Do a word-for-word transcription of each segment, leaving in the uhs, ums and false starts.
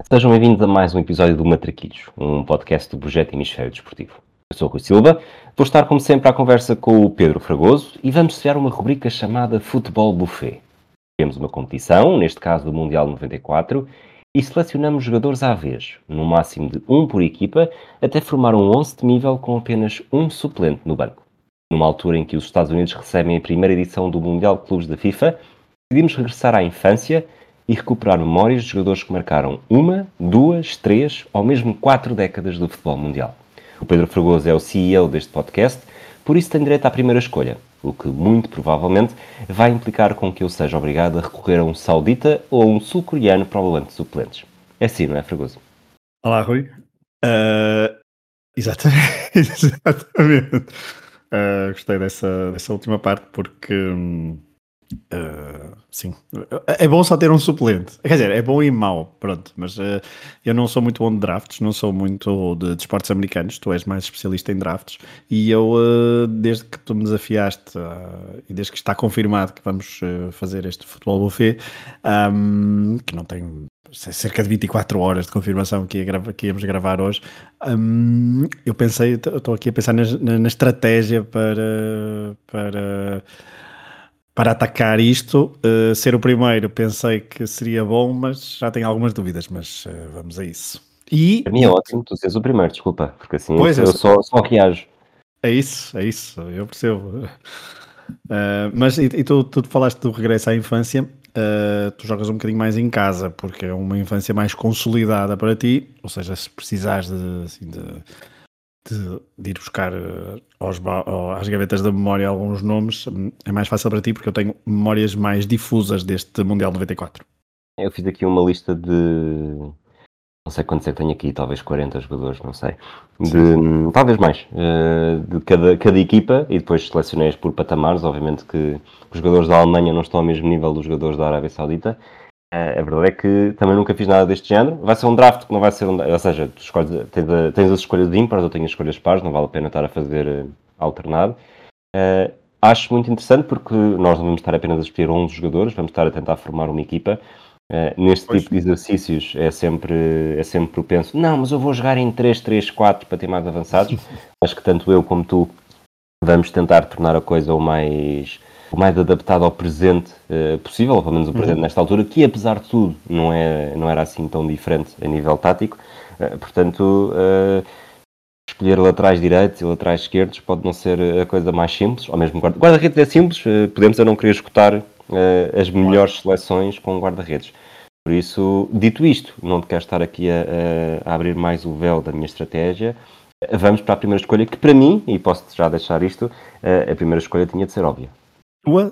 Sejam bem-vindos a mais um episódio do Matraquilhos, um podcast do Projeto Hemisfério Desportivo. Eu sou o Rui Silva, vou estar como sempre à conversa com o Pedro Fragoso e vamos criar uma rubrica chamada Futebol Buffet. Temos uma competição, neste caso do Mundial noventa e quatro, e selecionamos jogadores à vez, no máximo de um por equipa, até formar um onze temível com apenas um suplente no banco. Numa altura em que os Estados Unidos recebem a primeira edição do Mundial de Clubes da FIFA, decidimos regressar à infância e recuperar memórias de jogadores que marcaram uma, duas, três ou mesmo quatro décadas do futebol mundial. O Pedro Fragoso é o C E O deste podcast, por isso tem direito à primeira escolha, o que muito provavelmente vai implicar com que eu seja obrigado a recorrer a um saudita ou a um sul-coreano para o banco de suplentes. É assim, não é, Fragoso? Olá, Rui. Uh, exatamente. exatamente. Uh, gostei dessa, dessa última parte porque... Hum, Uh, sim, é bom só ter um suplente, quer dizer, é bom e mau, pronto, mas uh, eu não sou muito bom de drafts, não sou muito de, de esportes americanos, tu és mais especialista em drafts e eu, uh, desde que tu me desafiaste uh, e desde que está confirmado que vamos uh, fazer este futebol buffet, um, que não tem cerca de vinte e quatro horas de confirmação que, ia grava, que íamos gravar hoje, um, eu pensei, estou aqui a pensar na, na, na estratégia para... para Para atacar isto, uh, ser o primeiro, pensei que seria bom, mas já tenho algumas dúvidas, mas uh, vamos a isso. E, Para mim é ótimo tu seres o primeiro, desculpa, porque assim pois, eu, eu só, só reajo. É isso, é isso, eu percebo. Uh, mas e, e tu, tu falaste do regresso à infância, uh, tu jogas um bocadinho mais em casa, porque é uma infância mais consolidada para ti, ou seja, se precisares de... Assim, de De, de ir buscar uh, aos, às gavetas da memória alguns nomes, é mais fácil para ti porque eu tenho memórias mais difusas deste Mundial noventa e quatro. Eu fiz aqui uma lista de... não sei quantos é que tenho aqui, talvez quarenta jogadores, não sei. De, talvez mais. Uh, de cada, cada equipa, e depois selecionei-os por patamares. Obviamente que os jogadores da Alemanha não estão ao mesmo nível dos jogadores da Arábia Saudita. Uh, a verdade é que também nunca fiz nada deste género. Vai ser um draft que não vai ser um... Ou seja, tu escolhes, tens, tens as escolhas ímpares, eu tenho as escolhas pares, não vale a pena estar a fazer uh, alternado. Uh, acho muito interessante porque nós não vamos estar apenas a escolher onze jogadores, vamos estar a tentar formar uma equipa. Uh, neste pois. tipo de exercícios é sempre, é sempre propenso, não, mas eu vou jogar em três três quatro para ter mais avançados. Acho que tanto eu como tu vamos tentar tornar a coisa o mais, o mais adaptado ao presente uh, possível, ou pelo menos o presente uhum. nesta altura, que apesar de tudo não, é, não era assim tão diferente a nível tático. Uh, portanto, uh, escolher laterais direitos e laterais esquerdos pode não ser a coisa mais simples, ou mesmo guarda- guarda-redes é simples, uh, podemos eu não querer escutar Uh, as melhores seleções com guarda-redes. Por isso, dito isto, não te quero estar aqui a, a, a abrir mais o véu da minha estratégia. Vamos para a primeira escolha, que para mim, e posso já deixar isto, uh, a primeira escolha tinha de ser óbvia. Tua?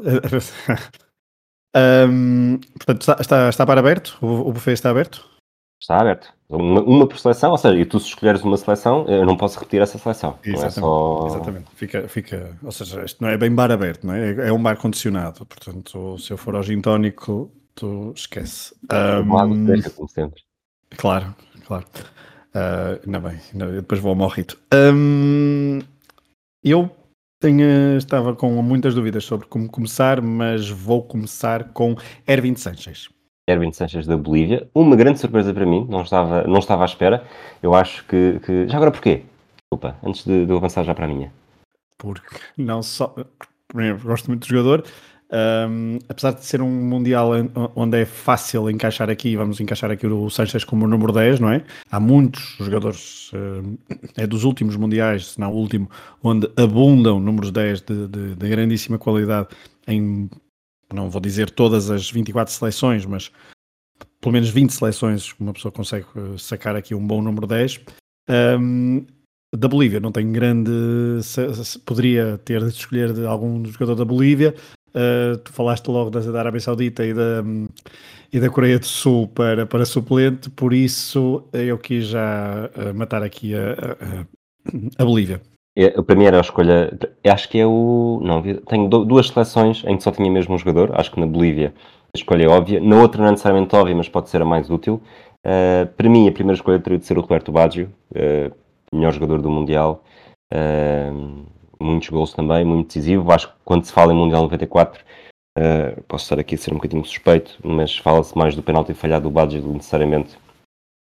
um, portanto, está, está, está para aberto? O, o buffet está aberto? Está aberto. Uma, uma por seleção, ou seja, e tu se escolheres uma seleção, eu não posso repetir essa seleção. Exatamente, não é só... exatamente. Fica, fica, ou seja, isto não é bem bar aberto, não é? É um bar condicionado. Portanto, se eu for ao gin tónico, tu esquece. Um... Deixa, como sempre. Claro, claro. Uh, ainda bem, ainda, depois vou ao morrito. Um, eu tenho, estava com muitas dúvidas sobre como começar, mas vou começar com Ervin Sanchez. Ervin Sanchez da Bolívia, uma grande surpresa para mim, não estava, não estava à espera. Eu acho que, que... Já agora porquê? Desculpa, antes de, de eu avançar já para a minha. Porque não só... Primeiro, gosto muito do jogador. Um, apesar de ser um Mundial onde é fácil encaixar aqui, vamos encaixar aqui o Sanchez como o número dez, não é? Há muitos jogadores, uh, é dos últimos Mundiais, se não o último, onde abundam números dez de, de, de grandíssima qualidade em... não vou dizer todas as vinte e quatro seleções, mas pelo menos vinte seleções uma pessoa consegue sacar aqui um bom número dez. Um, da Bolívia não tenho grande... Se, se, poderia ter de escolher de algum jogador da Bolívia. Uh, tu falaste logo da, da Arábia Saudita e da, e da Coreia do Sul para, para suplente, por isso eu quis já uh, matar aqui a, a, a Bolívia. É, para mim era a escolha, acho que é o... Não, tenho duas seleções em que só tinha mesmo um jogador, acho que na Bolívia a escolha é óbvia, na outra não é necessariamente óbvia, mas pode ser a mais útil. Uh, para mim a primeira escolha teria de ser o Roberto Baggio, uh, melhor jogador do Mundial, uh, muitos gols também, muito decisivo. Acho que quando se fala em Mundial noventa e quatro, uh, posso estar aqui a ser um bocadinho suspeito, mas fala-se mais do penalti falhado do Baggio do que necessariamente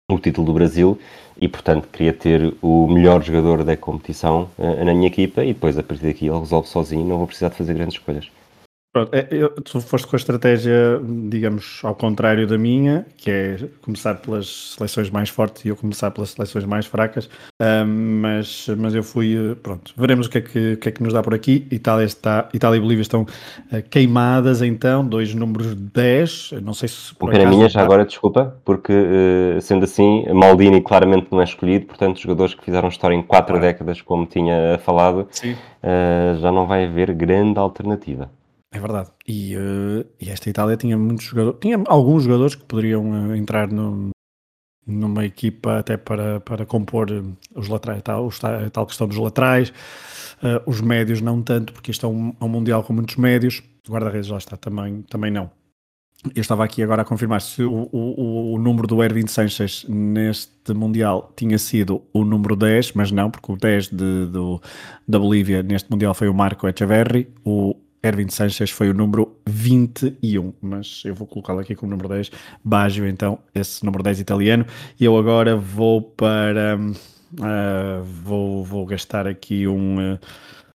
o título do Brasil e, portanto, queria ter o melhor jogador da competição uh, na minha equipa e depois, a partir daqui, ele resolve sozinho, não vou precisar de fazer grandes escolhas. Pronto, é, eu, tu foste com a estratégia, digamos, ao contrário da minha, que é começar pelas seleções mais fortes e eu começar pelas seleções mais fracas, uh, mas, mas eu fui, pronto, veremos o que é que, o que, é que nos dá por aqui. Itália, está, Itália e Bolívia estão uh, queimadas então, dois números dez, não sei se por Pena acaso... minha, já agora, desculpa, porque, uh, sendo assim, Maldini claramente não é escolhido, portanto, jogadores que fizeram história em quatro Claro. décadas, como tinha falado, uh, já não vai haver grande alternativa. É verdade. E, uh, e esta Itália tinha muitos jogadores, tinha alguns jogadores que poderiam uh, entrar no, numa equipa até para, para compor os laterais, tal, os, a tal questão dos laterais, uh, os médios não tanto, porque isto é um, é um Mundial com muitos médios, guarda-redes lá está, também, também não. Eu estava aqui agora a confirmar se o, o, o número do Erwin Sanchez neste Mundial tinha sido o número dez, mas não, porque o dez de, do, da Bolívia neste Mundial foi o Marco Echeverri, o Erwin Sanchez foi o número vinte e um, mas eu vou colocá-lo aqui como número dez, Baggio então, esse número dez italiano, e eu agora vou para... Uh, vou, vou gastar aqui um... Uh,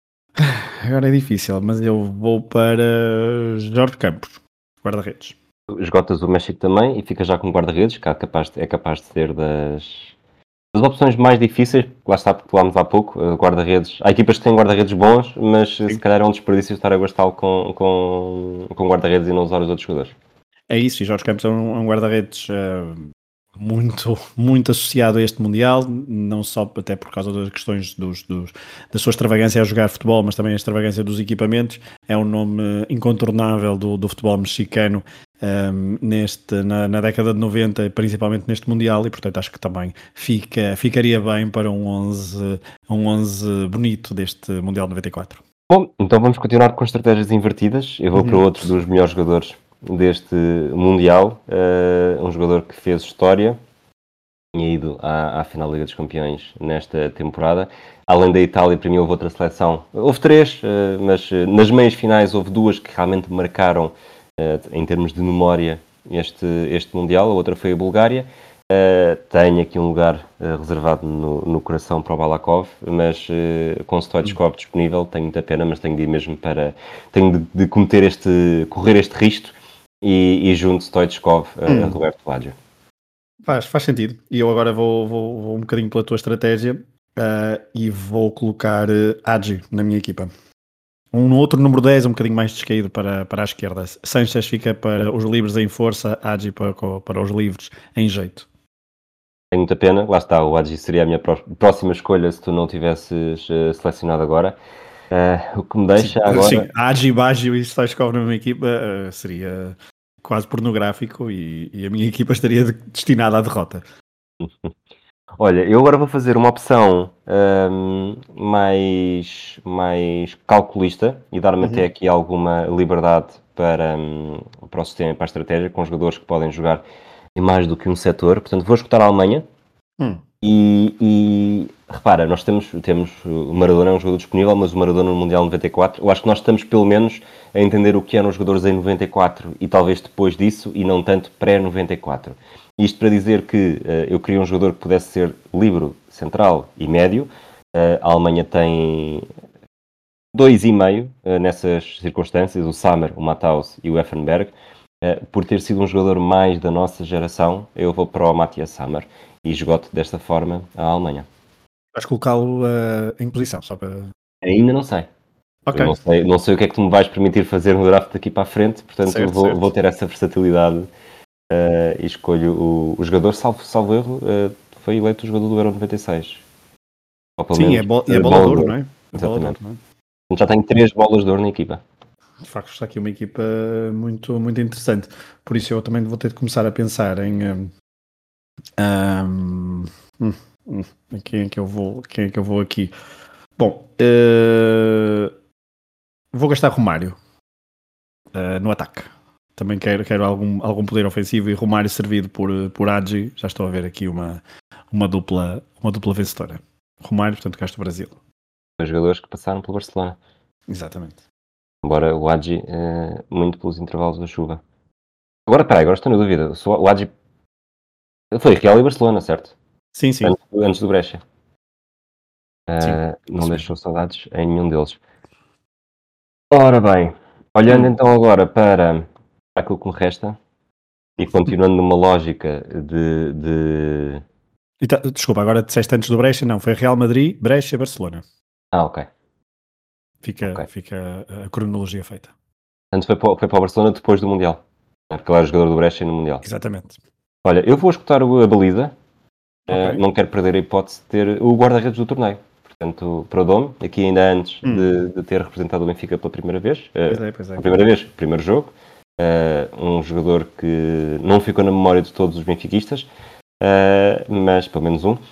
agora é difícil, mas eu vou para Jorge Campos, guarda-redes. Esgotas o México também e fica já com guarda-redes, que é capaz de, é capaz de ser das, das opções mais difíceis, lá está, porque falámos há pouco, guarda-redes. Há equipas que têm guarda-redes bons, mas Sim. se calhar é um desperdício estar a gastá-lo com, com, com guarda-redes e não usar os outros jogadores. É isso, e Jorge Campos é um, um guarda-redes uh, muito, muito associado a este Mundial, não só até por causa das questões dos, dos, da sua extravagância a jogar futebol, mas também a extravagância dos equipamentos. É um nome incontornável do, do futebol mexicano um, neste, na, na década de noventa, principalmente neste Mundial, e portanto acho que também fica, ficaria bem para um onze, um onze bonito deste Mundial noventa e quatro. Bom, então vamos continuar com estratégias invertidas. Eu vou uhum. para outro dos melhores jogadores deste Mundial, uh, um jogador que fez história, tinha ido à, à final da Liga dos Campeões nesta temporada. Além da Itália, para mim houve outra seleção, houve três, uh, mas uh, nas meias finais houve duas que realmente marcaram, uh, em termos de memória, este, este Mundial. A outra foi a Bulgária. Uh, tenho aqui um lugar uh, reservado no, no coração para o Balakov, mas uh, com Stoichkov disponível, tenho muita pena, mas tenho de ir mesmo para... Tenho de, de cometer este... correr este risco e, e junto Stoichkov uh, hum. a Roberto Baggio. Faz, faz sentido. E eu agora vou, vou, vou um bocadinho pela tua estratégia uh, e vou colocar uh, Hagi na minha equipa. Um outro número dez, um bocadinho mais descaído para, para a esquerda. Sanchez fica para os livres em força, Hagi para, para os livres em jeito. Tenho muita pena, lá está, o Hagi seria a minha próxima escolha se tu não tivesses uh, selecionado agora. Uh, o que me deixa sim, agora... Sim, Hagi, Baggio e Stoichkov na minha equipa uh, seria quase pornográfico e, e a minha equipa estaria de, destinada à derrota. Olha, eu agora vou fazer uma opção um, mais, mais calculista e dar-me uhum. até aqui alguma liberdade para, um, para o sistema e para a estratégia, com jogadores que podem jogar em mais do que um setor. Portanto, vou escutar a Alemanha hum. e, e repara, nós temos, temos o Maradona é um jogador disponível, mas o Maradona no Mundial noventa e quatro, eu acho que nós estamos pelo menos a entender o que eram os jogadores em noventa e quatro e talvez depois disso e não tanto pré-noventa e quatro. Isto para dizer que uh, eu queria um jogador que pudesse ser livre, central e médio. Uh, a Alemanha tem dois e meio uh, nessas circunstâncias, o Sammer, o Matthaus e o Effenberg. Uh, por ter sido um jogador mais da nossa geração, eu vou para o Matthias Sammer e esgoto desta forma a Alemanha. Vais colocá-lo uh, em posição, só para... Ainda não sei. Okay. Não sei. Não sei o que é que tu me vais permitir fazer no draft daqui para a frente, portanto certo, vou, vou ter essa versatilidade uh, e escolho o, o jogador, salvo, salvo erro, uh, foi eleito o jogador do Euro noventa e seis. Sim, menos, é, bo é bola de ouro, não é? Exatamente. Não é? Já tenho três bolas de ouro na equipa. De facto está aqui uma equipa muito, muito interessante, por isso eu também vou ter de começar a pensar em um, um, um, quem é que eu vou, quem é que eu vou aqui. Bom, uh, vou gastar Romário uh, no ataque. Também quero, quero algum, algum poder ofensivo e Romário servido por, por Hagi. Já estou a ver aqui uma, uma, dupla, uma dupla vencedora. Romário, portanto, gasto o Brasil. Os jogadores que passaram pelo Barcelona. Exatamente. Embora o Hagi, uh, muito pelos intervalos da chuva. Agora, peraí, agora estou na dúvida. O Hagi Foi Real e Barcelona, certo? Sim, sim. Antes, antes do Brescia. Sim, Uh, não isso deixou saudades em nenhum deles. Ora bem, olhando Hum. então agora para aquilo que me resta e continuando numa lógica de, de... E tá- desculpa, agora disseste antes do Brescia, não, foi Real Madrid, Brescia, Barcelona. Ah, ok. Fica, ok. fica a cronologia feita. Antes foi para, foi para o Barcelona depois do Mundial. Porque ele era jogador do Brescia no Mundial. Exatamente. Olha, eu vou escutar o- a baliza. Ok. Uh, não quero perder a hipótese de ter o guarda-redes do torneio. Portanto, Perdomo, aqui ainda antes Hum. de, de ter representado o Benfica pela primeira vez. Uh, Pois é, pois é. a primeira vez, primeiro jogo. Uh, um jogador que não ficou na memória de todos os benfiquistas, uh, mas pelo menos um.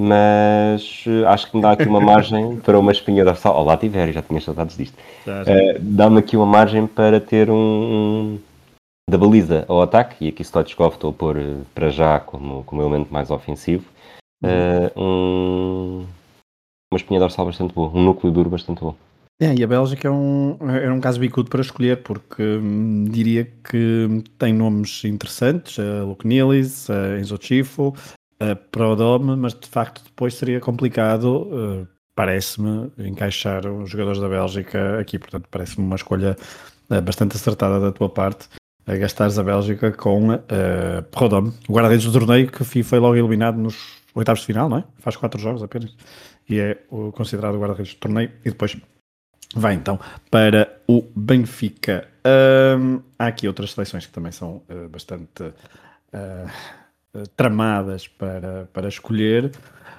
Mas uh, acho que me dá aqui uma margem para uma espinha dorsal. Olá, Tiverio, já tinha saudades disto. Já, já. Uh, dá-me aqui uma margem para ter um, um da baliza ao ataque, e aqui Stoichkov estou a pôr uh, para já como, como elemento mais ofensivo. Uh, um, uma espinha dorsal bastante boa, um núcleo duro bastante bom. É, e a Bélgica é um, é um caso bicudo para escolher, porque hum, diria que tem nomes interessantes, a Luke Nielis, a Enzo Cifo, a Prodome, mas de facto depois seria complicado, uh, parece-me, encaixar os jogadores da Bélgica aqui, portanto parece-me uma escolha uh, bastante acertada da tua parte, a gastares a Bélgica com uh, Prodome, o guarda-redes do torneio que foi logo eliminado nos oitavos de final, não é? Faz quatro jogos apenas, e é o considerado guarda-redes do torneio, e depois vai então para o Benfica. Um, há aqui outras seleções que também são uh, bastante uh, uh, tramadas para, para escolher.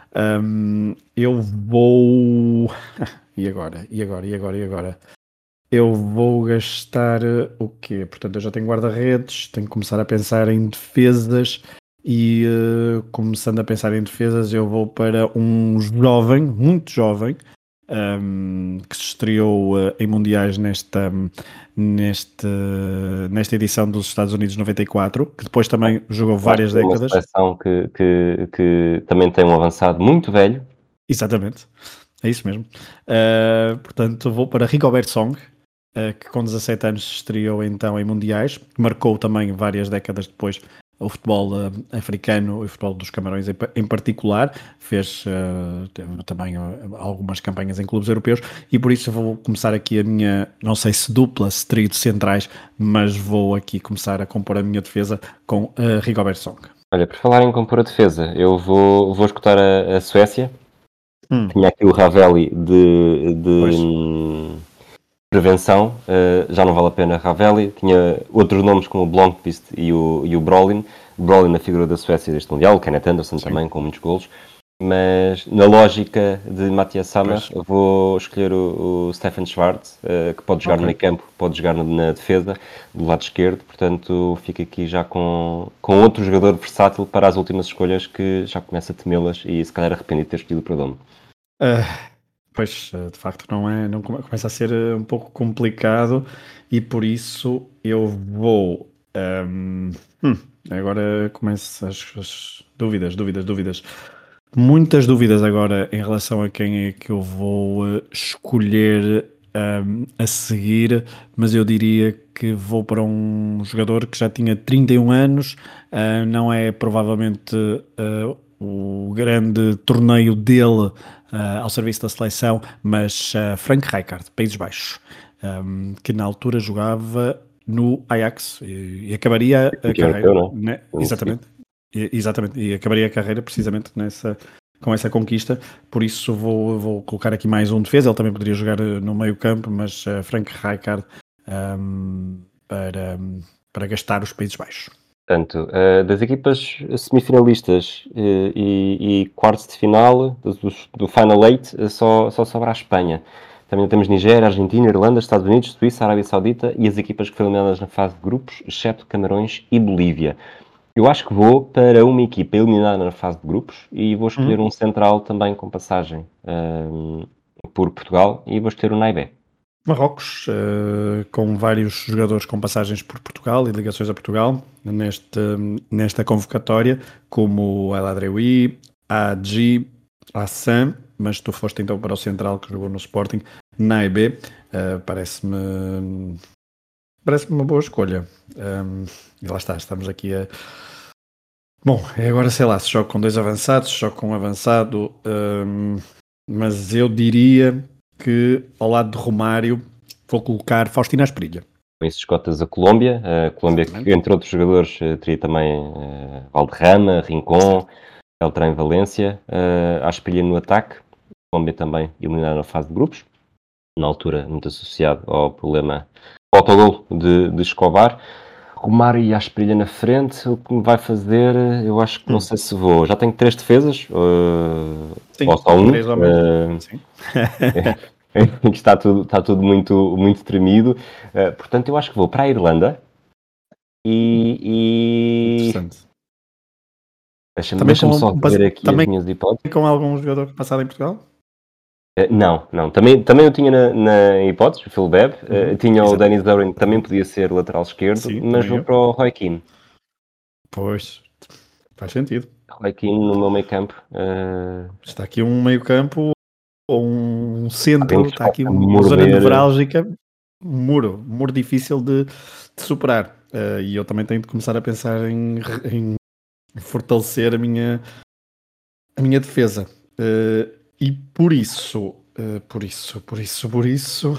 Um, eu vou. E agora? E agora? E agora? E agora? Eu vou gastar uh, o quê? Portanto, eu já tenho guarda-redes, tenho que começar a pensar em defesas. E uh, começando a pensar em defesas, eu vou para um jovem, muito jovem, um, que se estreou uh, em mundiais nesta, nesta, nesta edição dos Estados Unidos noventa e quatro, que depois também jogou várias é uma décadas. seleção que, que, que também tem um avançado muito velho. Exatamente, é isso mesmo. Uh, portanto, vou para Rigobert Song, uh, que com dezassete anos se estreou então em mundiais, marcou também várias décadas depois o futebol uh, africano e o futebol dos Camarões em, em particular, fez uh, também uh, algumas campanhas em clubes europeus, e por isso vou começar aqui a minha, não sei se dupla, se trio de centrais, mas vou aqui começar a compor a minha defesa com uh, Rigobert Song. Olha, por falar em compor a defesa, eu vou, vou escutar a, a Suécia. Hum. Tinha aqui o Ravelli de, de hum, prevenção, uh, já não vale a pena Ravelli. Tinha outros nomes como o Blomqvist e o, e o Brolin. Brolin, a figura da Suécia deste Mundial, o Kenneth Anderson. Sim. Também, com muitos golos. Mas na lógica de Matthias Sammer, vou escolher o, o Stefan Schwarz, uh, que pode jogar okay. no meio campo, pode jogar na, na defesa, do lado esquerdo. Portanto, fica aqui já com, com outro jogador versátil para as últimas escolhas, que já começa a temê-las e se calhar arrependido de ter escolhido o Perdomo. Uh, pois, de facto, não é, não começa a ser um pouco complicado, e por isso eu vou. Um, hum, agora começam as, as dúvidas, dúvidas, dúvidas. Muitas dúvidas agora em relação a quem é que eu vou uh, escolher um, a seguir, mas eu diria que vou para um jogador que já tinha trinta e um anos, uh, não é provavelmente uh, o grande torneio dele Uh, ao serviço da seleção, mas uh, Frank Rijkaard, Países Baixos, um, que na altura jogava no Ajax e, e acabaria a que carreira, europeu, né? exatamente, e, exatamente, e acabaria a carreira precisamente nessa, com essa conquista. Por isso vou, vou colocar aqui mais um defesa. Ele também poderia jogar no meio campo, mas uh, Frank Rijkaard um, para, para gastar os Países Baixos. Portanto, uh, das equipas semifinalistas uh, e, e quartos de final, do, do Final Eight, uh, só, só sobra a Espanha. Também temos Nigéria, Argentina, Irlanda, Estados Unidos, Suíça, Arábia Saudita e as equipas que foram eliminadas na fase de grupos, exceto Camarões e Bolívia. Eu acho que vou para uma equipa eliminada na fase de grupos e vou escolher uhum. um central também com passagem uh, por Portugal, e vou escolher o Naibé. Marrocos, uh, com vários jogadores com passagens por Portugal e ligações a Portugal neste, nesta convocatória, como El Adrewi, Adji, Hassan, mas tu foste então para o central que jogou no Sporting, Naibé, uh, parece-me parece-me uma boa escolha. Um, e lá está, estamos aqui a Bom, agora sei lá, se jogo com dois avançados, se jogo com um avançado, hum, mas eu diria que ao lado de Romário vou colocar Faustino Asprilla. Com isso escotas a Colômbia, a Colômbia que, entre outros jogadores, teria também uh, Valderrama, Rincón, Beltrán Valência, uh, Asprilla no ataque, a Colômbia também eliminada na fase de grupos, na altura muito associado ao problema, ao autogol de, de Escobar. Romário e Asprilla na frente, o que me vai fazer, eu acho que não hum. sei se vou. Já tenho três defesas, uh, Sim, ou só um. Três homens. Uh, Sim. está tudo, está tudo muito, muito tremido. Uh, portanto, eu acho que vou para a Irlanda e. e... Interessante. Deixa-me, deixa-me só ver aqui também as minhas hipóteses. Com algum jogador passado em Portugal? Uh, não, não. Também, também eu tinha na, na hipótese, o Phil Bebb, uh, uhum. tinha Exato. O Dennis Doran, que também podia ser lateral esquerdo, Sim, mas vou eu. para o Roy Keane. Pois, faz sentido. Roy Keane no meu meio campo. Uh... Está aqui um meio campo ou um centro, está aqui uma zona nevrálgica, um muro, um muro difícil de, de superar. Uh, e eu também tenho de começar a pensar em, em fortalecer a minha, a minha defesa. Uh, e por isso, uh, por isso, por isso, por isso...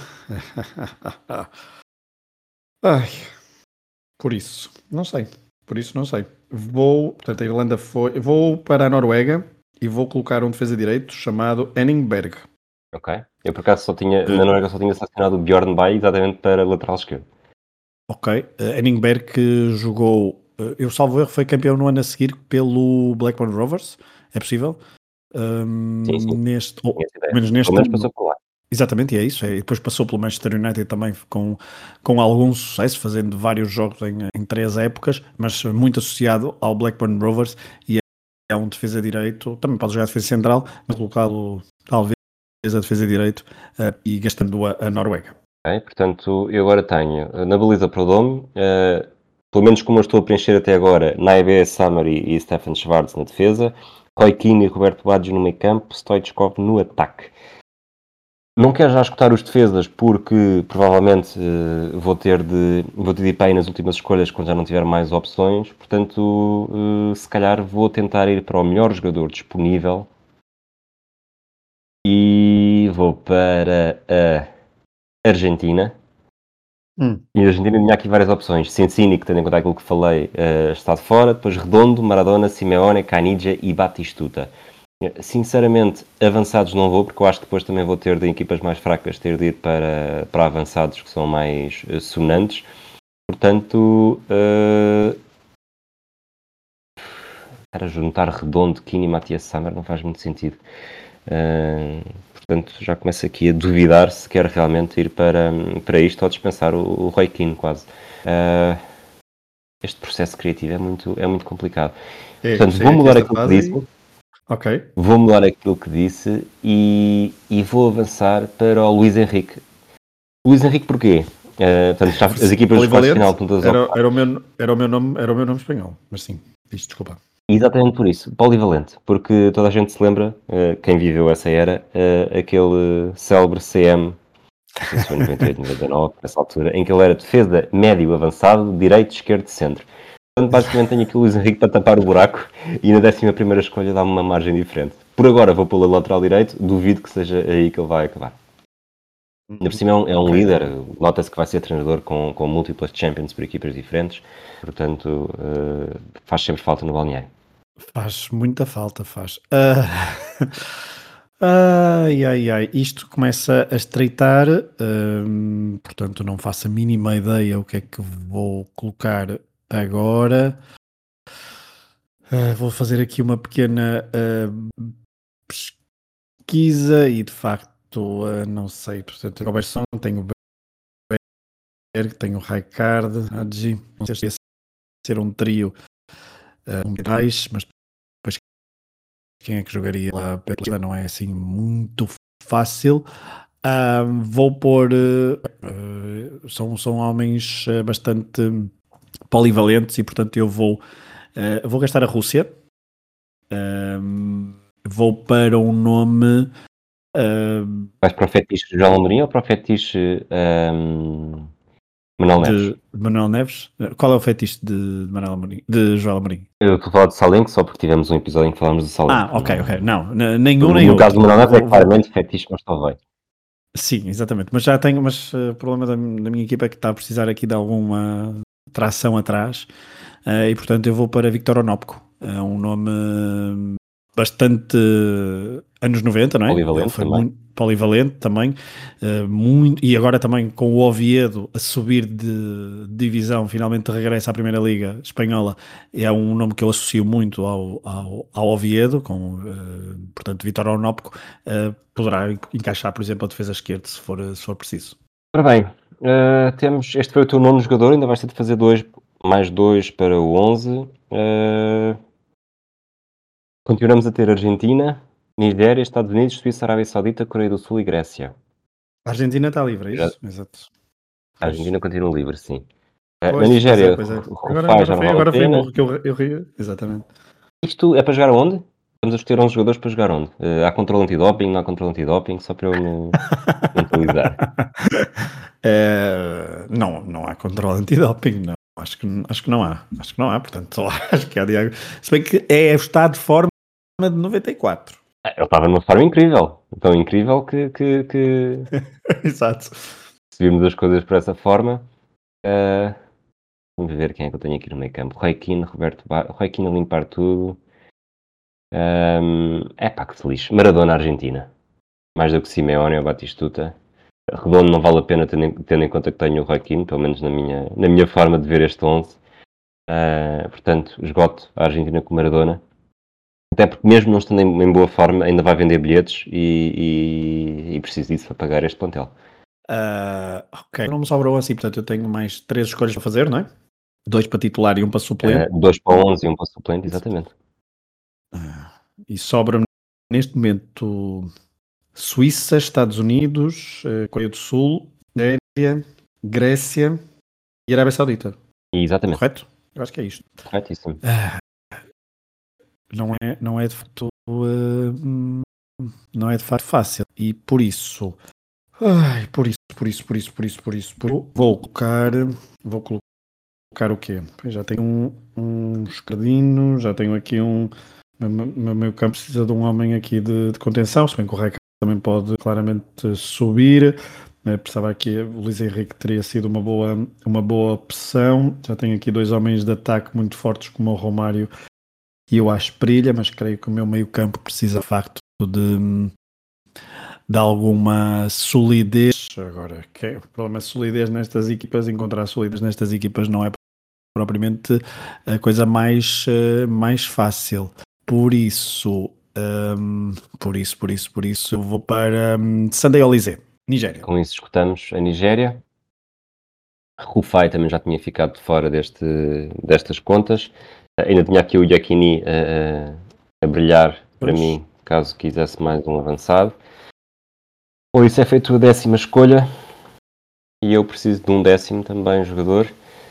Ai, por isso, não sei. Por isso não sei. Vou, portanto, a Irlanda foi... Vou para a Noruega e vou colocar um defesa direito chamado Henning Berg. Ok. Eu, por acaso, só tinha... Uh, na Noruega só tinha selecionado o Bjorn Bay exatamente para lateral esquerdo. Ok. Uh, Henning Berg que jogou... Uh, eu salvo erro, foi campeão no ano a seguir pelo Blackburn Rovers. É possível? Um, sim, sim. Neste... Ou, pelo menos neste ano. Passou por lá. Exatamente, e é isso. É. E depois passou pelo Manchester United também com, com algum sucesso, fazendo vários jogos em, em três épocas, mas muito associado ao Blackburn Rovers, e é, é um defesa direito, também pode jogar defesa central, mas colocá-lo talvez a defesa direito uh, e gastando a, a Noruega. Ok, portanto, eu agora tenho na baliza para o Dome, uh, pelo menos como eu estou a preencher até agora, Naive, Samari e Stefan Schwarz na defesa, Roy Keane e Roberto Baggio no meio campo, Stoichkov no ataque. Não quero já escutar os defesas porque provavelmente uh, vou ter de vou ter de ir para aí nas últimas escolhas quando já não tiver mais opções, portanto uh, se calhar vou tentar ir para o melhor jogador disponível e vou para a Argentina. Hum. E a Argentina tinha aqui várias opções. Sensini, que tendo em conta aquilo que falei, uh, está de fora, depois Redondo, Maradona, Simeone, Caniggia e Batistuta. Sinceramente, avançados não vou, porque eu acho que depois também vou ter de equipas mais fracas, ter de ir para, para avançados que são mais uh, sonantes. Portanto, uh... para juntar Redondo, Keane e Matias Sammer não faz muito sentido. Uh... Portanto, já começo aqui a duvidar se quer realmente ir para, para isto ou dispensar o, o Roy Keane quase. Uh... Este processo criativo é muito, é muito complicado. É, portanto, vou mudar aquilo que disse. E... Ok. Vou mudar aquilo que disse e, e vou avançar para o Luís Henrique. Luís Henrique porquê? Uh, portanto, já, as equipas de fase final estão todas era, era, o meu, era, o meu nome, era o meu nome espanhol, mas sim, diz, desculpa. Exatamente por isso, polivalente, porque toda a gente se lembra, uh, quem viveu essa era, uh, aquele célebre C M, não sei se foi noventa e oito, noventa e nove, nessa altura, em que ele era defesa, médio, avançado, direito, esquerdo, centro. Portanto, basicamente tenho aqui o Luís Henrique para tapar o buraco e na décima primeira escolha dá-me uma margem diferente. Por agora vou pelo lateral direito, duvido que seja aí que ele vai acabar. Ainda por cima é um, é um okay. líder, nota-se que vai ser treinador com, com múltiplas Champions por equipas diferentes, portanto uh, faz sempre falta no balneário. Faz muita falta, faz. Uh... Ai, ai, ai, isto começa a estreitar, um, portanto não faço a mínima ideia o que é que vou colocar agora. Uh, vou fazer aqui uma pequena uh, pesquisa e de facto uh, não sei, portanto a conversão tenho o Berg, tenho o Rijkaard, Hadji, não sei se ia ser um trio uh, um mais, mas depois quem é que jogaria lá pela não é assim muito fácil. Uh, vou pôr uh, uh, são, são homens uh, bastante polivalentes e portanto eu vou uh, vou gastar a Rússia. Uh, vou para um nome uh... Vais para o fetiche João Amorim ou para o fetiche um, Manuel Neves. De Manuel Neves? Qual é o fetiche de, Manuel Amorim, de Joel Amorim? Eu estou a falar de Salenco só porque tivemos um episódio em que falámos de Salenco. Ah, ok, ok. Não, nenhum no, nem no outro. caso do Manuel Neves é Vou- claramente fetiche, mas talvez. Sim, exatamente. Mas já tenho, mas uh, o problema da, da minha equipa é que está a precisar aqui de alguma tração atrás uh, e portanto eu vou para Victor Onopko. É um nome uh, bastante uh, anos noventa, não é? Ele Polivalente foi também. muito polivalente também, uh, muito, e agora também com o Oviedo a subir de divisão, finalmente regressa à Primeira Liga Espanhola. É um nome que eu associo muito ao, ao, ao Oviedo, com, uh, portanto, Victor Onopko uh, poderá encaixar, por exemplo, a defesa esquerda, se for, se for preciso. Ora bem, uh, temos, este foi o teu nono jogador, ainda vais ter de fazer dois, mais dois para o onze. Uh, continuamos a ter Argentina, Nigéria, Estados Unidos, Suíça, Arábia Saudita, Coreia do Sul e Grécia. A Argentina está livre, é Já, isso? Exato. a Pois. Argentina continua livre, sim. Uh, na Pois, Nigéria, pois é, pois é. Agora, Rufai agora, já não foi, vale a agora foi pena. burro que eu, eu ri. Exatamente. Isto é para jogar onde? Estamos a escolher onze jogadores para jogar onde? Uh, há controle antidoping, não há controle antidoping, só para eu me mentalizar. É, não, não há controle antidoping, não. Acho que, acho que não há. Acho que não há, portanto, acho que há Diago. Se bem que é o estado de forma de noventa e quatro. Ele estava numa forma incrível, tão incrível que, que, que Exato. se virmos as coisas por essa forma. Uh, vamos ver quem é que eu tenho aqui no meio campo. Roy Keane, Roberto Bar... Roy Keane a limpar tudo. Um, é pá, que se lixe. Maradona, Argentina. Mais do que Simeone ou Batistuta. Redondo não vale a pena tendo em, tendo em conta que tenho o Roy Keane, pelo menos na minha, na minha forma de ver este onze. Uh, portanto, esgoto a Argentina com Maradona. Até porque mesmo não estando em, em boa forma, ainda vai vender bilhetes e, e, e preciso disso para pagar este plantel. Uh, ok, não me sobrou assim, portanto eu tenho mais três escolhas para fazer, não é? Dois para titular e um para suplente. Uh, dois para onze e um para suplente, exatamente. Uh, e sobra-me neste momento Suíça, Estados Unidos, uh, Coreia do Sul, Nigéria, Grécia e Arábia Saudita. Exatamente. Correto? Eu acho que é isto. Corretíssimo. Uh, não, é, não é de facto uh, não é de facto fácil. E por isso, ai, por isso, por isso, por isso, por isso, por isso, por, vou colocar, vou colocar o quê? Já tenho um, um escardino, já tenho aqui um. No meio campo precisa de um homem aqui de, de contenção, se bem que o Reca também pode claramente subir. É, pensava que o Luís Henrique teria sido uma boa, uma boa opção. Já tenho aqui dois homens de ataque muito fortes como o Romário e o Asprilla, mas creio que o meu meio campo precisa de facto de, de alguma solidez. Agora, que é, o problema é solidez nestas equipas, encontrar solidez nestas equipas não é propriamente a coisa mais, mais fácil. Por isso, um, por isso, por isso, por isso, eu vou para um, Sunday Olise, Nigéria. Com isso escutamos a Nigéria. Rufai também já tinha ficado de fora deste, destas contas. Uh, ainda tinha aqui o Yakini a, a, a brilhar para pois. Mim, caso quisesse mais um avançado. Ou isso é feito a décima escolha. E eu preciso de um décimo também jogador.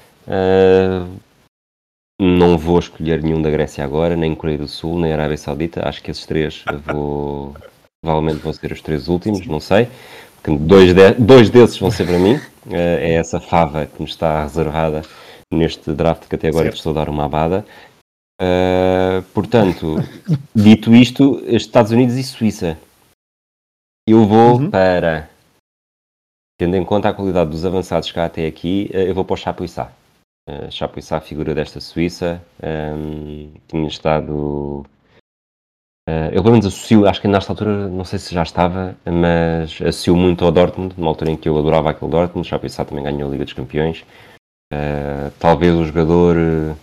Uh, não vou escolher nenhum da Grécia agora, nem Coreia do Sul, nem Arábia Saudita. Acho que esses três vou, provavelmente vão ser os três últimos, não sei. Porque dois, de, dois desses vão ser para mim. Uh, é essa fava que me está reservada neste draft que até agora certo. Estou a dar uma abada. Uh, portanto, dito isto, Estados Unidos e Suíça. Eu vou uhum. para... Tendo em conta a qualidade dos avançados que há até aqui, eu vou para o Chapuisat. Uh, Chapuisat, a figura desta Suíça, um, tinha estado... Uh, eu pelo menos associo, acho que nesta altura, não sei se já estava, mas associo muito ao Dortmund, numa altura em que eu adorava aquele Dortmund. Chapuisat também ganhou a Liga dos Campeões. Uh, talvez o jogador...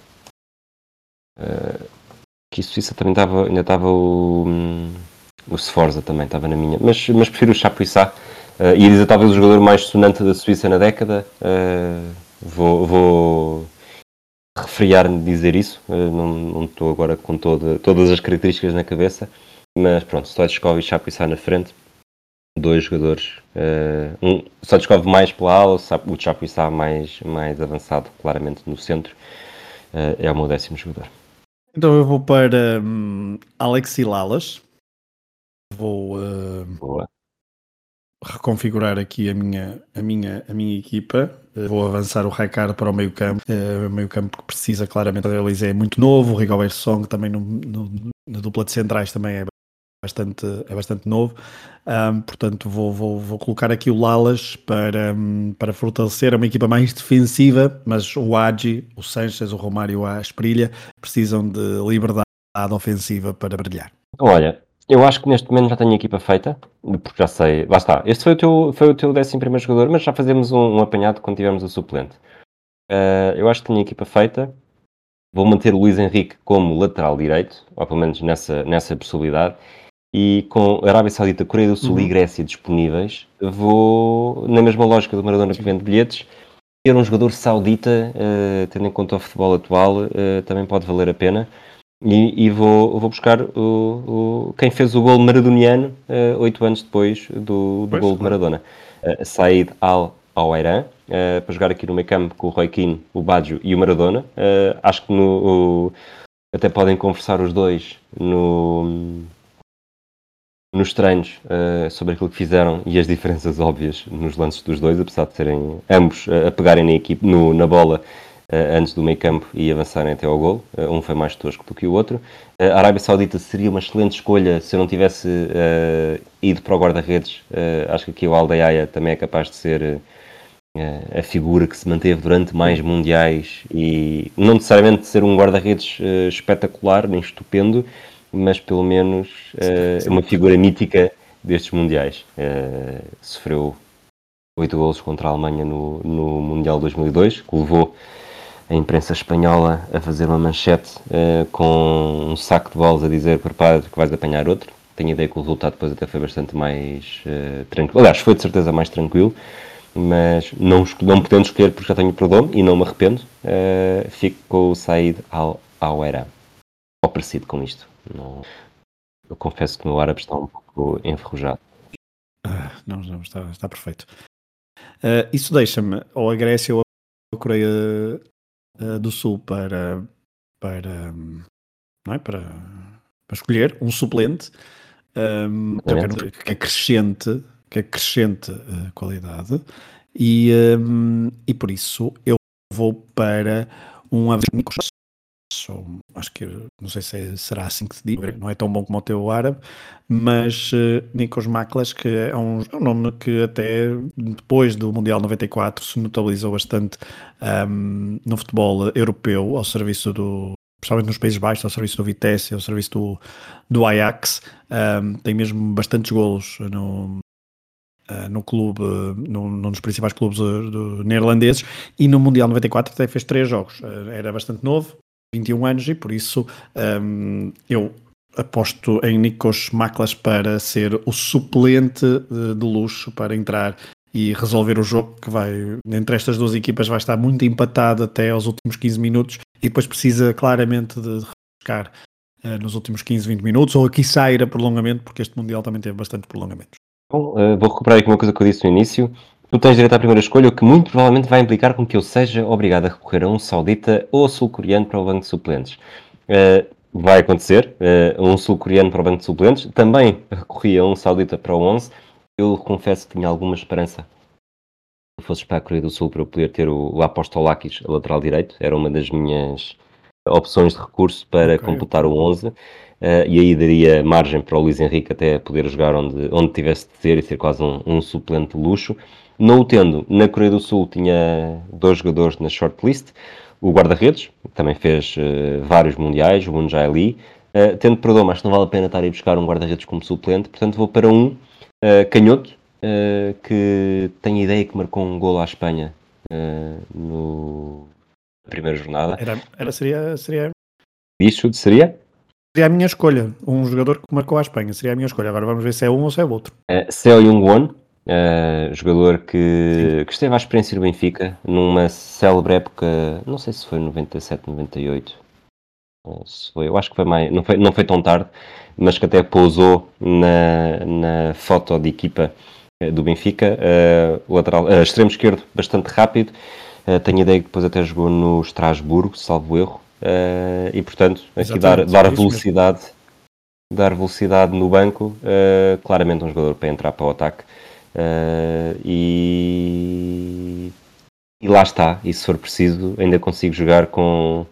Uh, que a Suíça também estava, ainda estava o... Um, o Sforza também estava na minha, mas, mas prefiro o Chapuisat. Uh, ia dizer talvez o jogador mais sonante da Suíça na década. Uh, vou, vou refriar-me de dizer isso. Uh, não, não estou agora com toda, todas as características na cabeça. Mas pronto, Stoichkov e Chapuisat na frente. Dois jogadores. Uh, um, Stoichkov mais pela ala, o Chapuisat mais, mais avançado, claramente no centro. Uh, é o meu décimo jogador. Então eu vou para um, Alexis Lalas. Vou... Uh... Boa. reconfigurar aqui a minha, a minha, a minha equipa. Uh, vou avançar o Rijkaard para o meio campo. Uh, o meio campo que precisa claramente. O Elise é muito novo. O Rigobert Song também no, no, na dupla de centrais também é bastante, é bastante novo. Um, portanto, vou, vou, vou colocar aqui o Lalas para, um, para fortalecer uma equipa mais defensiva, mas o Hagi, o Sanchez, o Romário e a Asprilla precisam de liberdade ofensiva para brilhar. Olha, eu acho que neste momento já tenho a equipa feita, porque já sei, lá está, este foi o teu, foi o teu décimo primeiro jogador, mas já fazemos um, um apanhado quando tivermos o suplente. Uh, eu acho que tenho a equipa feita, vou manter o Luís Henrique como lateral direito, ou pelo menos nessa, nessa possibilidade, e com a Arábia Saudita, Coreia do Sul uhum. e Grécia disponíveis, vou, na mesma lógica do Maradona que vende bilhetes, ter um jogador saudita, uh, tendo em conta o futebol atual, uh, também pode valer a pena. E, e vou, vou buscar o, o, quem fez o gol maradoniano uh, oito anos depois do, do pois, gol de Maradona. Uh, Said Al-Awairan, uh, para jogar aqui no meio campo com o Roy Keane, o Baggio e o Maradona. Uh, acho que no, o, até podem conversar os dois no, nos treinos uh, sobre aquilo que fizeram e as diferenças óbvias nos lances dos dois, apesar de serem ambos uh, a pegarem na, equipe, no, na bola Uh, antes do meio campo e avançarem até ao golo. Uh, um foi mais tosco do que o outro. Uh, a Arábia Saudita seria uma excelente escolha se eu não tivesse uh, ido para o guarda-redes. Uh, acho que aqui o Aldeia também é capaz de ser uh, a figura que se manteve durante mais mundiais e não necessariamente ser um guarda-redes uh, espetacular, nem estupendo, mas pelo menos uh, uma figura mítica destes mundiais. Uh, sofreu oito golos contra a Alemanha no, no Mundial dois mil e dois, que levou a imprensa espanhola a fazer uma manchete uh, com um saco de bolas a dizer prepara-te que vais apanhar outro. Tenho a ideia que o resultado depois até foi bastante mais uh, tranquilo. Aliás, foi de certeza mais tranquilo, mas não, não podendo escolher porque já tenho o perdão e não me arrependo, uh, fico com o Said Al-Awairan. Ou parecido com isto. Não, eu confesso que o meu árabe está um pouco enferrujado. Ah, não, não, está, está perfeito. Uh, isso deixa-me ou a Grécia ou a Coreia uh, do Sul para, para, não é? para, para escolher um suplente um, que é crescente, que é crescente uh, qualidade e, um, e por isso eu vou para um acho que não sei se é, será assim que se diz, não é tão bom como o teu árabe, mas uh, Nikos Maklas, que é um, é um nome que até depois do Mundial noventa e quatro se notabilizou bastante um, no futebol europeu, ao serviço do, principalmente nos Países Baixos, ao serviço do Vitesse, ao serviço do, do Ajax, um, tem mesmo bastantes golos no, uh, no clube, no, num dos principais clubes uh, do, neerlandeses, e no Mundial noventa e quatro até fez três jogos, uh, era bastante novo, vinte e um anos, e por isso um, eu aposto em Nikos Maklas para ser o suplente uh, de luxo para entrar e resolver o jogo, que vai, entre estas duas equipas vai estar muito empatado até aos últimos quinze minutos e depois precisa claramente de refrescar uh, nos últimos quinze, vinte minutos, ou aqui sair a prolongamento, porque este Mundial também teve bastante prolongamentos. Bom, uh, vou recuperar aqui uma coisa que eu disse no início. Tu tens direito à primeira escolha, o que muito provavelmente vai implicar com que eu seja obrigado a recorrer a um saudita ou sul-coreano para o banco de suplentes. Uh, vai acontecer, uh, um sul-coreano para o banco de suplentes. Também recorri a um saudita para o onze. Eu confesso que tinha alguma esperança que fosses para a Coreia do Sul para eu poder ter o, o Apostolakis a lateral direito. Era uma das minhas opções de recurso para okay. completar o onze. Uh, e aí daria margem para o Luís Henrique até poder jogar onde, onde tivesse de ser e ser quase um, um suplente de luxo. Não o tendo, na Coreia do Sul tinha dois jogadores na shortlist, o guarda-redes, que também fez uh, vários mundiais, o Moon Jae-lee, uh, tendo perdão, mas não vale a pena estar a ir buscar um guarda-redes como suplente, portanto vou para um uh, canhoto, uh, que tem a ideia que marcou um golo à Espanha uh, no... na primeira jornada. Era, era, seria, seria... Isso seria? Seria a minha escolha, um jogador que marcou a Espanha, seria a minha escolha. Agora vamos ver se é um ou se é outro. Uh, Seo Young-won, uh, jogador que, que esteve à experiência do Benfica, numa célebre época, não sei se foi noventa e sete, noventa e oito, uh, se foi, eu acho que foi mais, não foi, não foi tão tarde, mas que até pousou na, na foto de equipa uh, do Benfica, uh, o lateral, uh, extremo esquerdo bastante rápido, uh, tenho a ideia que depois até jogou no Estrasburgo, salvo erro. Uh, e portanto aqui dar, dar velocidade dar velocidade no banco, uh, claramente um jogador para entrar para o ataque Uh, e, e lá está, e se for preciso ainda consigo jogar com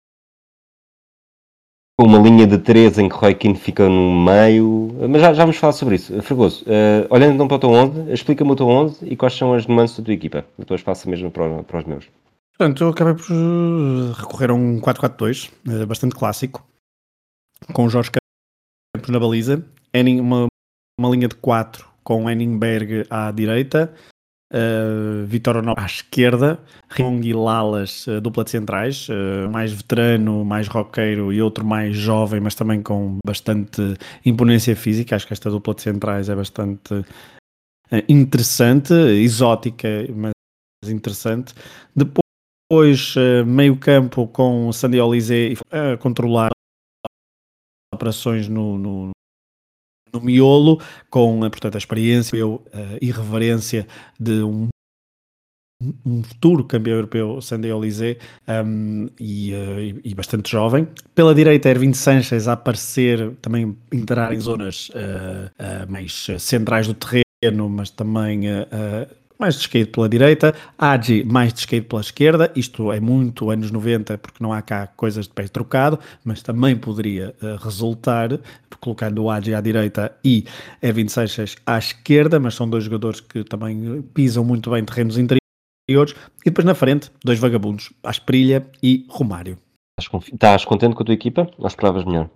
uma linha de três em que Roy Keane fica no meio, mas já, já vamos falar sobre isso. Fregoso, uh, olhando então para o teu onze, explica-me o teu onze e quais são as nuances da tua equipa. Eu estou a espaço mesmo para, para os meus. Portanto, eu acabei por uh, recorrer a um quatro quatro dois, uh, bastante clássico, com o Jorge Campos na baliza, Henning, uma, uma linha de quatro com Henningberg à direita, uh, Vitor Honor à esquerda, Ring e Lalas, uh, dupla de centrais, uh, mais veterano, mais roqueiro e outro mais jovem, mas também com bastante imponência física. Acho que esta dupla de centrais é bastante uh, interessante, exótica, mas interessante. Depois, uh, meio campo com Sandy Olise a uh, controlar operações no, no, no miolo, com, portanto, a experiência e uh, irreverência de um, um futuro campeão europeu, Sandy Olise, um, e, uh, e, e bastante jovem. Pela direita, Ervin Sanchez a aparecer, também entrar em zonas uh, uh, mais centrais do terreno, mas também uh, uh, mais descaído pela direita, Hagi mais descaído pela esquerda. Isto é muito anos noventa, porque não há cá coisas de pé trocado, mas também poderia uh, resultar, colocando o Hagi à direita e Ervin Sanchez à esquerda, mas são dois jogadores que também pisam muito bem terrenos interiores. E depois na frente, dois vagabundos, Asprilha e Romário. Estás contente com a tua equipa ou esperavas melhor?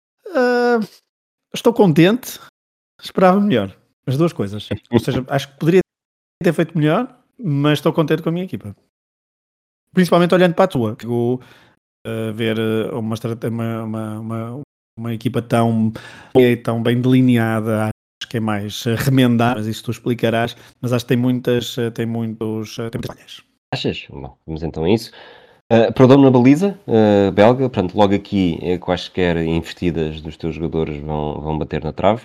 Uh, estou contente, esperava melhor. As duas coisas. Ou seja, acho que poderia ter feito melhor, mas estou contente com a minha equipa. Principalmente olhando para a tua, que vou uh, ver uh, uma, uma, uma, uma, uma equipa tão, tão bem delineada, acho que é mais uh, remendar, mas isso tu explicarás, mas acho que tem muitas, uh, tem muitos, uh, tem muitas falhas. Achas? Bom, vamos então a isso. Uh, Perdão na baliza, uh, belga, portanto logo aqui uh, quaisquer investidas dos teus jogadores vão, vão bater na trave.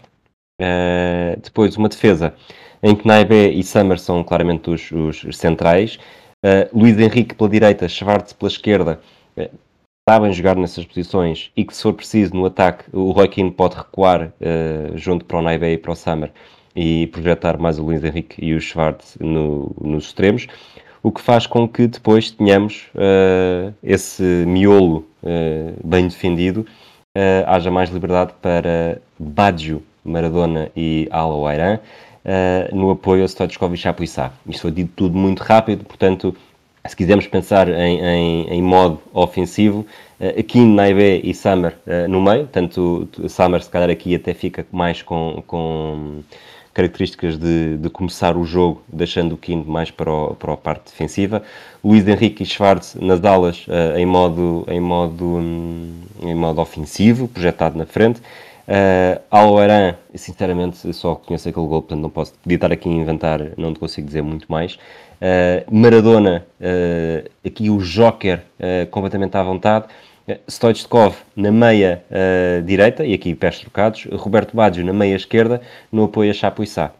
Uh, depois uma defesa em que Naibé e Summer são claramente os, os, os centrais. Uh, Luís Henrique pela direita, Schwartz pela esquerda, uh, sabem jogar nessas posições e que se for preciso no ataque o Roy Keane pode recuar uh, junto para o Naibé e para o Summer e projetar mais o Luís Henrique e o Schwartz no, nos extremos, o que faz com que depois tenhamos uh, esse miolo uh, bem defendido, uh, haja mais liberdade para Baggio, Maradona e Al-Owairan, uh, no apoio a Stoichkov e Chapuisat. Isto foi dito tudo muito rápido, portanto, se quisermos pensar em, em, em modo ofensivo, uh, aqui Naibé e Summer uh, no meio, tanto Summer se calhar aqui até fica mais com, com características de, de começar o jogo, deixando o Keane mais para, o, para a parte defensiva. Luís Henrique e Schwartz nas alas uh, em, modo, em, modo, um, em modo ofensivo, projetado na frente. Uh, Al-Owairan, sinceramente, só conheço aquele gol, portanto não posso podia estar aqui a inventar, não te consigo dizer muito mais. Uh, Maradona, uh, aqui o Joker uh, completamente à vontade. Uh, Stoichkov na meia uh, direita, e aqui pés trocados. Roberto Baggio na meia esquerda, no apoio a Chapuisat.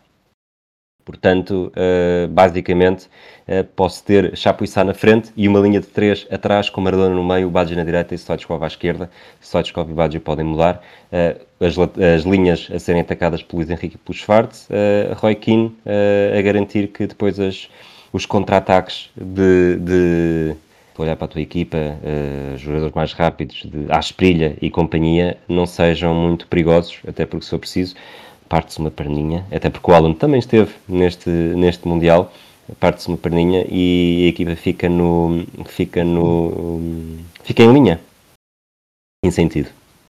Portanto, uh, basicamente, uh, posso ter Chapuisat na frente e uma linha de três atrás, com Maradona no meio, Baggio na direita e Stoichkov à esquerda. Stoichkov e Baggio podem mudar. Uh, as, as linhas a serem atacadas pelo Luís Henrique e pelo Schwartz. Uh, Roy Keane uh, a garantir que depois as, os contra-ataques de... de olhar para a tua equipa, uh, jogadores mais rápidos, de Asprilha e companhia, não sejam muito perigosos, até porque se for preciso, parte-se uma perninha, até porque o Alan também esteve neste, neste Mundial, parte-se uma perninha e a equipa fica no, fica no, fica em linha, em sentido.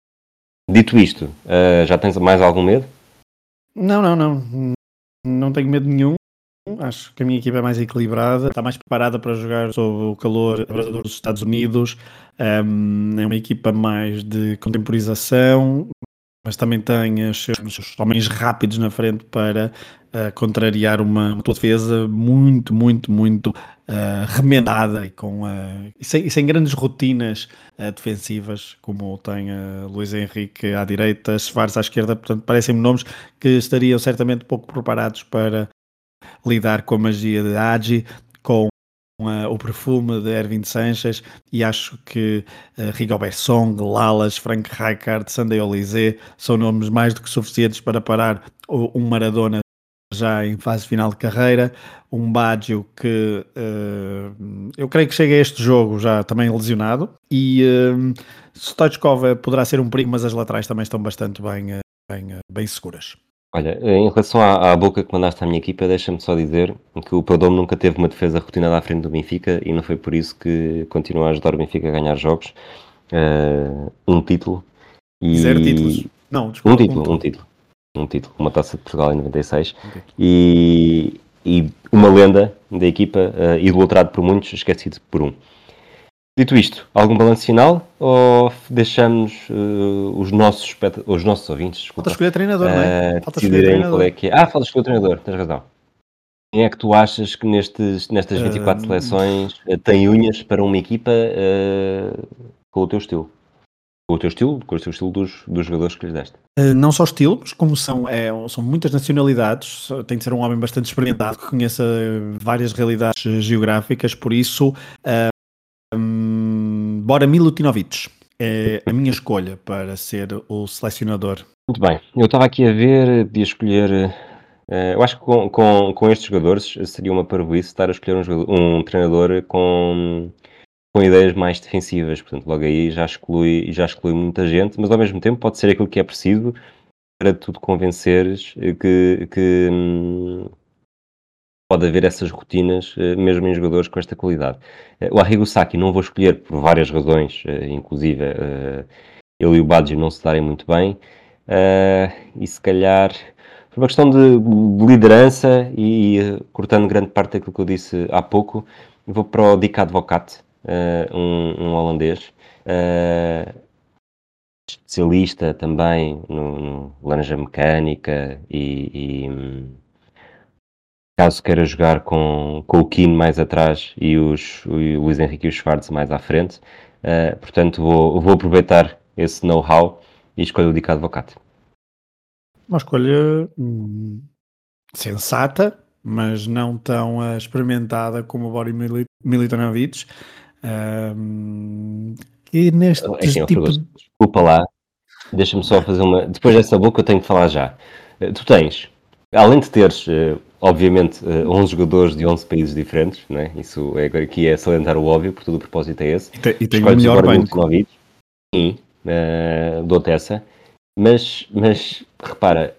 Dito isto, uh, já tens mais algum medo? Não, não, não, não tenho medo nenhum. Acho que a minha equipa é mais equilibrada, está mais preparada para jogar sob o calor abrasador dos Estados Unidos. Um, é uma equipa mais de contemporização, mas também tem os seus, os seus homens rápidos na frente para uh, contrariar uma, uma defesa muito, muito, muito uh, remendada e, com, uh, e, sem, e sem grandes rotinas uh, defensivas, como tem uh, Luís Henrique à direita, Schwarz à esquerda. Portanto, parecem-me nomes que estariam certamente pouco preparados para lidar com a magia de Hagi, com uh, o perfume de Ervin Sanchez, e acho que uh, Rigobert Song, Lalas, Frank Rijkaard, Sandy Olise são nomes mais do que suficientes para parar o, um Maradona já em fase final de carreira, um Baggio que uh, eu creio que chega a este jogo já também lesionado, e uh, Stoichkov poderá ser um perigo, mas as laterais também estão bastante bem, uh, bem, uh, bem seguras. Olha, em relação à, à boca que mandaste à minha equipa, deixa-me só dizer que o Perdomo nunca teve uma defesa rotinada à frente do Benfica e não foi por isso que continua a ajudar o Benfica a ganhar jogos. Uh, um título e... Zero títulos. Não, Um desculpa, título, um, um título. Um título, uma Taça de Portugal em noventa e seis. um título. E, e uma lenda da equipa, uh, idolatrado por muitos, esquecido por um. Dito isto, algum balanço final ou deixamos uh, os, nossos, os nossos ouvintes, desculpa, Falta escolher treinador, uh, não é? Falta decidirem escolher qual é que é. Ah, falta escolher o treinador, tens razão. Quem é que tu achas que nestes, nestas vinte e quatro uh, seleções uh, tem unhas para uma equipa uh, com o teu estilo? Com o teu estilo, com o teu estilo dos, dos jogadores que lhes deste? Uh, não só estilo, mas como são, é, são muitas nacionalidades, tem de ser um homem bastante experimentado, que conheça várias realidades geográficas, por isso, uh, um, bora Milutinovic. É a minha escolha para ser o selecionador. Muito bem, eu estava aqui a ver, podia escolher... Uh, eu acho que com, com, com estes jogadores seria uma parvoíce estar a escolher um, jogador, um treinador com... com ideias mais defensivas, portanto logo aí já exclui, já exclui muita gente, mas ao mesmo tempo pode ser aquilo que é preciso para tu te convenceres que, que hum, pode haver essas rotinas mesmo em jogadores com esta qualidade. O Arrigo Sacchi não vou escolher por várias razões, inclusive ele e o Baggio não se darem muito bem, e se calhar por uma questão de liderança e, e cortando grande parte daquilo que eu disse há pouco, vou para o Dick Advocaat, Uh, um, um holandês, uh, especialista também no, no laranja mecânica e, e um, caso queira jogar com, com o Keane mais atrás e, os, o Luís Henrique e o Schwarz mais à frente, uh, portanto vou, vou aproveitar esse know-how e escolho o Dick Advocaat. Uma escolha hum, sensata, mas não tão uh, experimentada como o Bori Milutinovic. Um, e neste é assim, tipo de... Desculpa lá, deixa-me só fazer uma... Depois dessa boca eu tenho que falar já. Uh, tu tens, além de teres, uh, obviamente, uh, onze jogadores de onze países diferentes, né? Isso é, aqui é salientar o óbvio, porque todo o propósito é esse. E tem, e tem o melhor banco. Sim, uh, dou-te essa. Mas, mas, repara,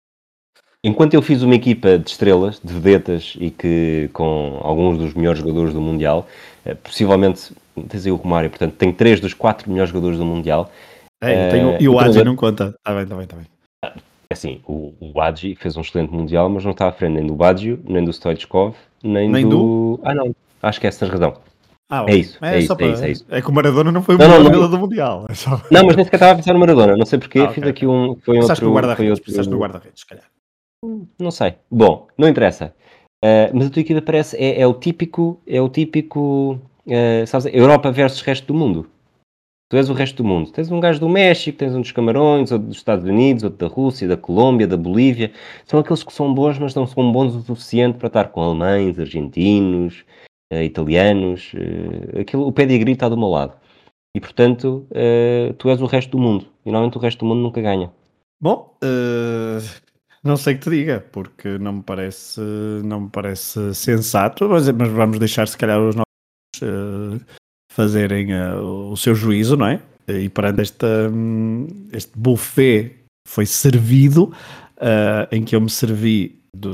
enquanto eu fiz uma equipa de estrelas, de vedetas e que com alguns dos melhores jogadores do Mundial, uh, possivelmente, tens aí o Romário, portanto, tenho três dos quatro melhores jogadores do Mundial. É, tenho, uh, e o Adji não conta. Está bem, está bem, está bem. Assim, o, o Adji fez um excelente Mundial, mas não está à frente nem do Baggio, nem do Stoichkov, nem, nem do... do... Ah, não. Acho que essa tens razão. Ah, é, isso, é, é, isso, só é, para... isso, é isso. É que o Maradona não foi o não, melhor não, jogador não. do Mundial. É só... Não, mas nem sequer estava a pensar no Maradona. Não sei porquê, ah, fiz okay, aqui okay. um... Foi Pensaste outro... no guarda-redes, outro... pensaste no guarda-redes, se calhar. Não sei. Bom, não interessa. Uh, mas a tua equipa parece... É, é o típico... É o típico... Uh, sabes, Europa versus resto do mundo. Tu és o resto do mundo. Tens um gajo do México, tens um dos Camarões, outro dos Estados Unidos, outro da Rússia, da Colômbia, da Bolívia. São aqueles que são bons, mas não são bons o suficiente para estar com alemães, argentinos, uh, italianos. Uh, aquilo, o pedigree está do meu lado. E, portanto, uh, tu és o resto do mundo. E, normalmente, o resto do mundo nunca ganha. Bom, uh, não sei que te diga, porque não me parece, não me parece sensato, mas, mas vamos deixar, se calhar, os nossos... Uh, fazerem uh, o seu juízo, não é? E perante esta, um, este buffet foi servido, uh, em que eu me servi de,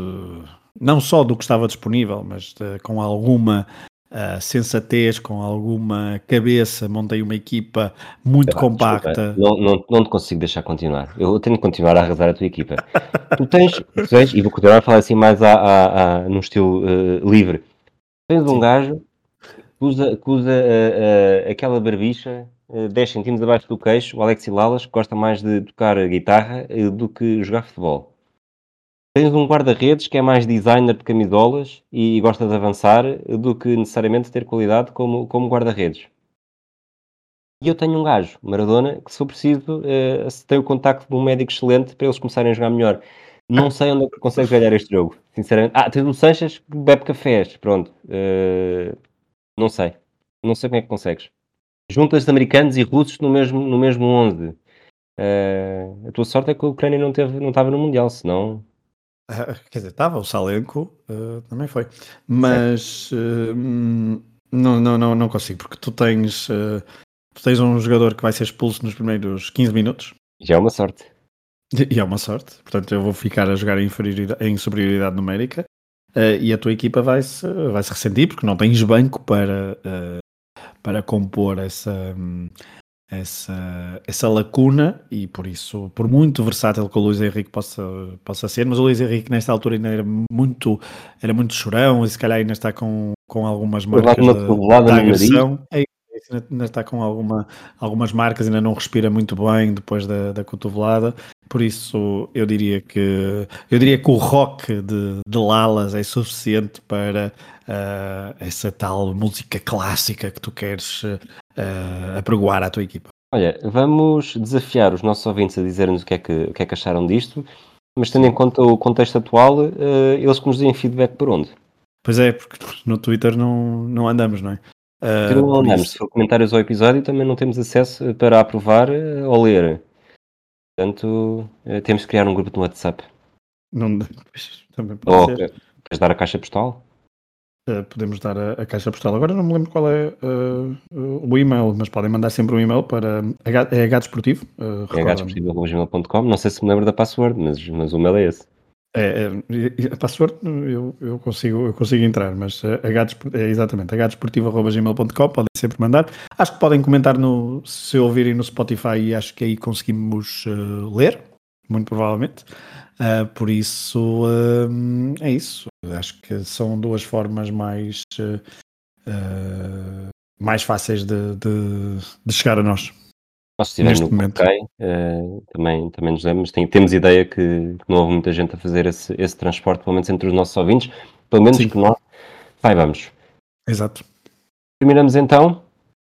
não só do que estava disponível, mas de, com alguma uh, sensatez, com alguma cabeça, montei uma equipa muito Epá, compacta. Não, não, não te consigo deixar continuar. Eu tenho que continuar a arrasar a tua equipa. Tu tens, tu tens e vou continuar a falar assim mais a, a, a, num estilo uh, livre. Tens um Sim. gajo que usa, que usa uh, uh, aquela barbicha uh, dez centímetros abaixo do queixo, o Alexi Lalas, que gosta mais de tocar guitarra uh, do que jogar futebol. Tens um guarda-redes que é mais designer de camisolas e gosta de avançar uh, do que necessariamente ter qualidade como, como guarda-redes. E eu tenho um gajo, Maradona, que se for preciso, uh, se tem o contacto de um médico excelente para eles começarem a jogar melhor. Não sei onde é que consegues ganhar este jogo, sinceramente. Ah, tens o Sanches que bebe cafés, pronto. Uh, não sei. Não sei como é que consegues. Juntas de americanos e russos no mesmo, no mesmo onze. Uh, a tua sorte é que a Ucrânia não, teve, não estava no Mundial, senão... Ah, quer dizer, estava, o Salenko uh, também foi, mas uh, não, não, não, não consigo, porque tu tens, uh, tu tens um jogador que vai ser expulso nos primeiros quinze minutos. Já é uma sorte. E é uma sorte, portanto eu vou ficar a jogar em, inferioridade, em superioridade numérica uh, e a tua equipa vai-se vai -se ressentir porque não tens banco para, uh, para compor essa, essa, essa lacuna e por isso, por muito versátil que o Luís Henrique possa, possa ser, mas o Luís Henrique nesta altura ainda era muito, era muito chorão e se calhar ainda está com, com algumas marcas da, da agressão. É, ainda está com alguma, algumas marcas, ainda não respira muito bem depois da, da cotovelada, por isso eu diria que eu diria que o rock de, de Lalas é suficiente para uh, essa tal música clássica que tu queres uh, apregoar à tua equipa. Olha, vamos desafiar os nossos ouvintes a dizerem-nos o que é que, o que é que acharam disto, mas tendo Sim. em conta o contexto atual, uh, eles que nos deem feedback por onde? Pois é, porque no Twitter não, não andamos, não é? Uh, não andamos. Isso... Se for comentários ao episódio, também não temos acesso para aprovar uh, ou ler. Portanto, uh, temos que criar um grupo no WhatsApp. Não, pois, também pode ou, ser. Queres dar a caixa postal? Uh, podemos dar a, a caixa postal. Agora não me lembro qual é uh, o e-mail, mas podem mandar sempre um e-mail para H, é hdesportivo. Uh, é h desportivo arroba gmail ponto com. Não sei se me lembro da password, mas, mas o e-mail é esse. É, é, a password eu, eu, consigo, eu consigo entrar, mas é, é exatamente h desportivo arroba gmail ponto com, podem sempre mandar. Acho que podem comentar no, se ouvirem no Spotify e acho que aí conseguimos uh, ler, muito provavelmente. Uh, por isso, uh, é isso. Acho que são duas formas mais, uh, uh, mais fáceis de, de, de chegar a nós. Ou se estiver no momento. Okay, uh, também, também nos demos, tem, temos ideia que, que não houve muita gente a fazer esse, esse transporte, pelo menos entre os nossos ouvintes, pelo menos Sim. que nós saibamos. Exato. Terminamos então.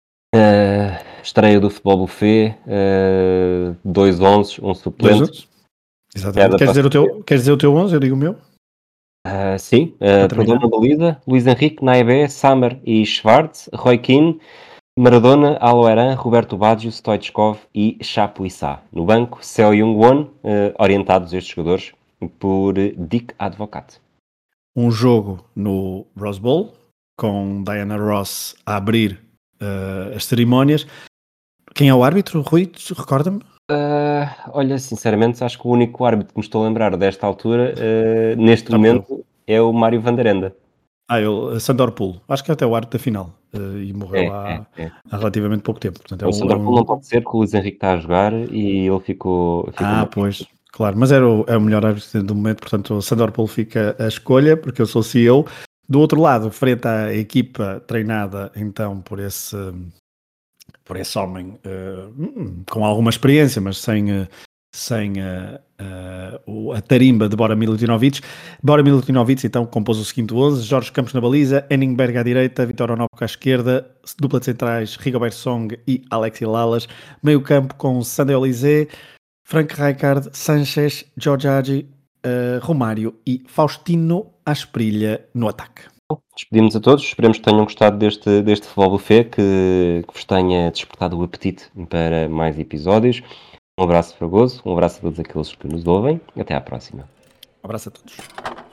Uh, estreia do Futebol Buffet, uh, dois onze, um suplente. Exatamente. Queres dizer, o teu, queres dizer o teu onze? Eu digo o meu. Uh, sim, uh, Perdão na Baliza, Luís Henrique, Naibé, Sammer e Schwartz, Roy Keane, Maradona, Aloeran, Roberto Baggio, Stoichkov e Chapuisat. No banco, Seo Young-won, uh, orientados estes jogadores por Dick Advocat. Um jogo no Rose Bowl, com Diana Ross a abrir uh, as cerimónias. Quem é o árbitro, Rui? Recorda-me? Uh, olha, sinceramente, acho que o único árbitro que me estou a lembrar desta altura, uh, neste tá momento, bom. é o Mário Vanderenda. Ah, eu, Sandor Pool. Acho que até o árbitro da final. Uh, e morreu é, há, é, é. há relativamente pouco tempo. Portanto, é o um, Sandor é um... Pool não pode ser, porque o Luís Henrique está a jogar e ele ficou... ficou ah, muito... pois. Claro, mas era o, é o melhor árbitro do momento. Portanto, o Sandor Pool fica a escolha, porque eu sou C E O. Do outro lado, frente à equipa treinada, então, por esse... por esse homem uh, com alguma experiência, mas sem, uh, sem uh, uh, a tarimba de Bora Milutinovic. Bora Milutinovic, então, compôs o seguinte onze: Jorge Campos na baliza, Henningberg à direita, Vitor Onopka à esquerda, dupla de centrais, Rigobert Song e Alexi Lalas, meio campo com Sandro Olise, Frank Rijkaard, Sanchez, George Hagi, uh, Romário e Faustino Asprilla no ataque. Despedimos a todos, esperemos que tenham gostado deste, deste Futebol Buffet, que, que vos tenha despertado o apetite para mais episódios. Um abraço fragoso, um abraço a todos aqueles que nos ouvem, até à próxima. Um abraço a todos.